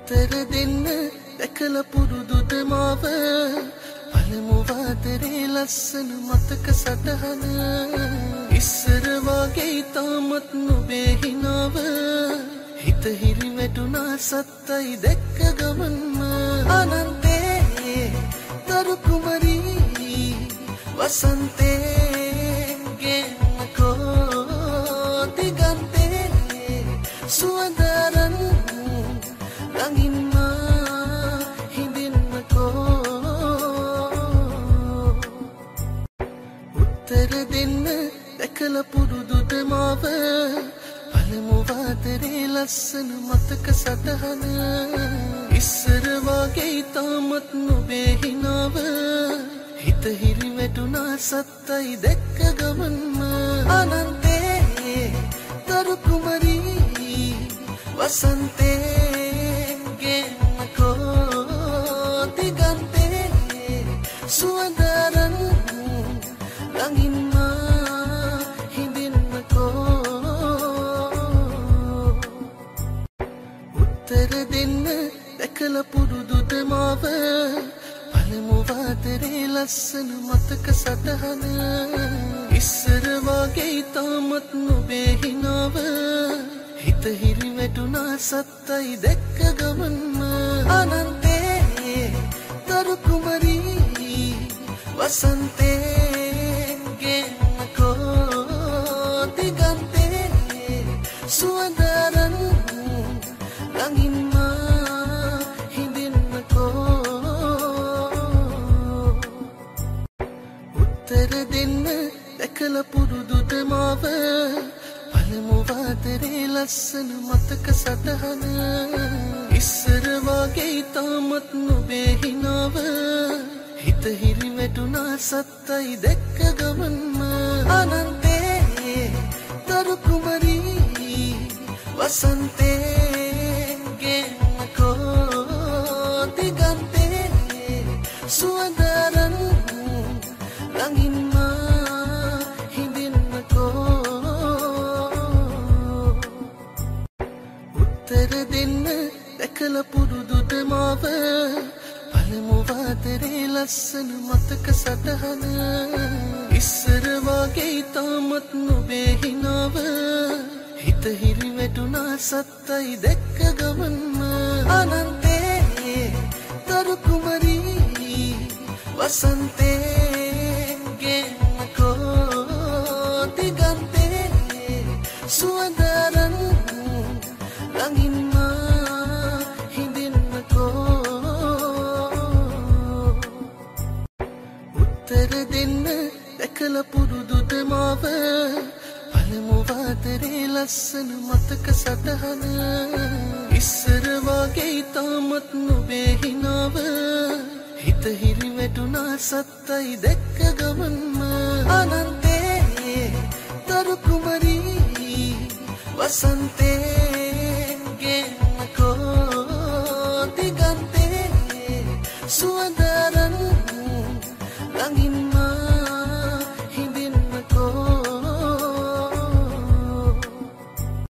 උත්තර දෙන්න දැකලා පුරුදුද මාව පළමු වාදරේ ලස්සන මතක සටහන ඉස්සර වගේ තාමත් නොබේ හිනාව හිත හිරි වැටුණා සත්තයි දැක්ක ගමන්ම අනන්තේ තරු කුමරී වසන්තේ ගෙන්නකෝ දිගන්තේ සුවඳරන් රඟින්ම හිඳින්නකෝ උත්තර දෙන්න දැකලා පුරුදුද මාව පළමු වාදරේ ලස්සන මතක සටහන ඉස්සර වගේ තාමත් නොබේ හිනාව හිත හිරි වැටුණා සත්තයි දැක්ක ගමන්ම අනන්තේ තරු කුමරී වසන්තේ ගෙන්නකෝ දිගන්තේ සුවඳරන් රඟින්ම හිඳින්නකෝ උත්තර දෙන්න දැකලා පුරුදුද මාව පළමු වාදරේ ලස්සන මතක සටහන ඉස්සර වගේ තාමත් නොබේ හිනාව හිත හිරි වැටුණා සත්තයි දැක්ක ගමන්ම අනන්තේ තරු කුමරී වසන්තේ ගෙන්නකෝ දිගන්තේ සුවඳරන් රඟින්ම හිඳින්නකෝ උත්තර දෙන්න දැකලා පුරුදුද මාව පළමු වාදරේ ලස්සන මතක සටහන ඉස්සර වගේ තාමත් නොබේ හිනාව හිත හිරි වැටුණා සත්තයි දැක්ක ගමන්ම අනන්තේ තරු කුමරී වසන්තේ ගෙන්නකෝ දිගන්තේ සුවඳරන් රඟින්ම හිඳින්නකෝ උත්තර දෙන්න දැකලා පුරුදුද මාව පළමු වාදරේ ලස්සන මතක සටහන ඉස්සර වගේ තාමත් නොබේ හිනාව හිත හිරි වැටුණා සත්තයි දැක්ක ගමන්ම අනන්තේ තරු කුමරී වසන්තේ ගෙන්නකෝ දිගන්තේ සුවඳරන් රඟින්ම හිඳින්නකෝ උත්තර දෙන්න දැකලා පුරුදුද මාව පළමු වාදරේ ලස්සන මතක සටහන ඉස්සර වගේ තාමත් නොබේ හිනාව හිත හිරි වැටුණා සත්තයි දැක්ක ගමන්ම අනන්තේ තරු කුමරී වසන්තේ ගෙන්නකෝ දිගන්තේ